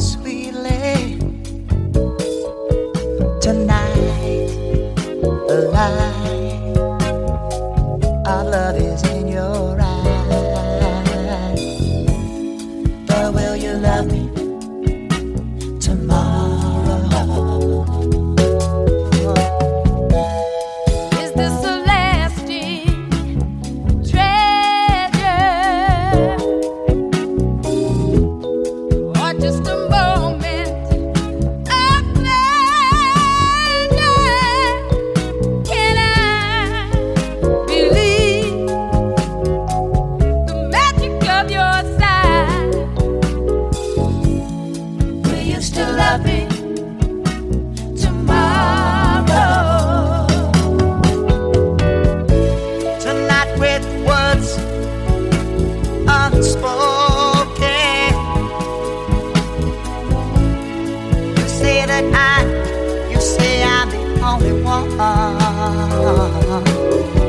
sweetly tonight. The light of love is in your eyes. But will you love me tomorrow? Is this a lasting treasure or just a moment of pleasure? Can I believe the magic of your side? Will you still love me tomorrow? Tonight with words unspoken, you say that you say I'm the only one.